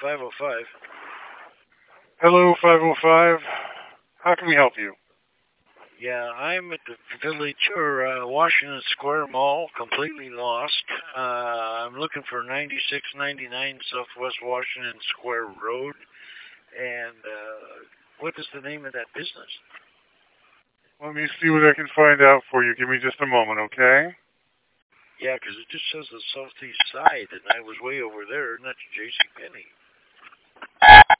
505. Hello, 505. How can we help you? Yeah, I'm at the Village or Washington Square Mall, completely lost. I'm looking for 9699 Southwest Washington Square Road. And what is the name of that business? Let me see what I can find out for you. Give me just a moment, okay? Yeah, 'cause it just says the southeast side, and I was way over there, and that's J.C. Penney.